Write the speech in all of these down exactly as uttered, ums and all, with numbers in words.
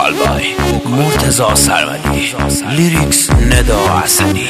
وکال بای مرتضی سرودی، لیریکس ندا حسنی.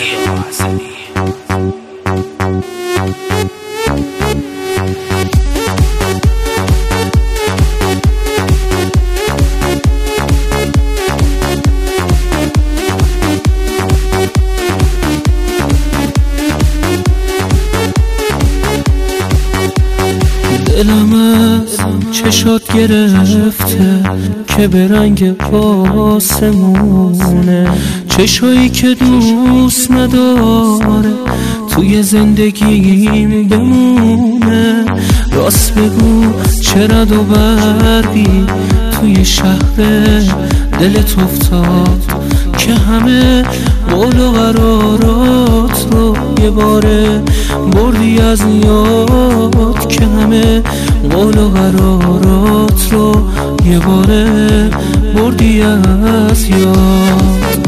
دلم از چشات گرفته که به رنگ آسمونه، چشایی که دوست نداره توی زندگیم بمونه. راست بگو چه رد و برقی توی شهر دلت افتاد که همه قول و قرارات رو یه باره بردی از یاد، که همه قول و قرارات رو یه باره بردی از یاد.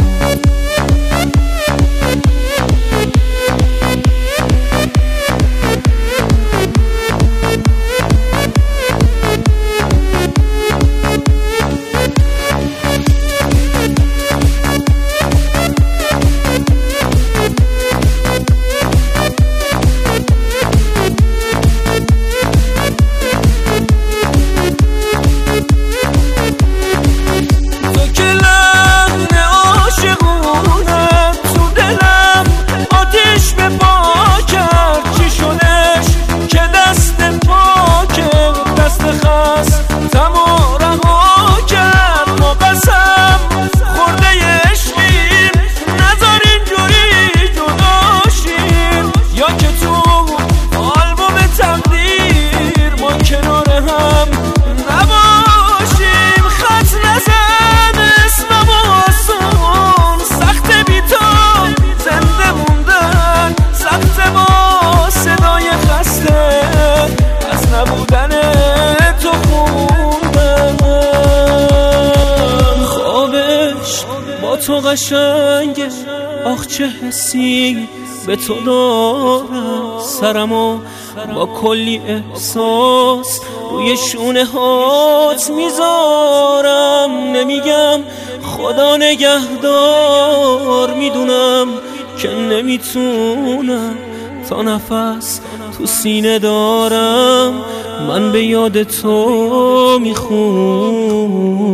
تو قشنگه، آخ چه حسی به تو دارم، سرمو با کلی احساس روی شونه هات میذارم. نمیگم خدا نگهدار، میدونم که نمیتونم، تا نفس تو سینه دارم من به یاد تو میخونم.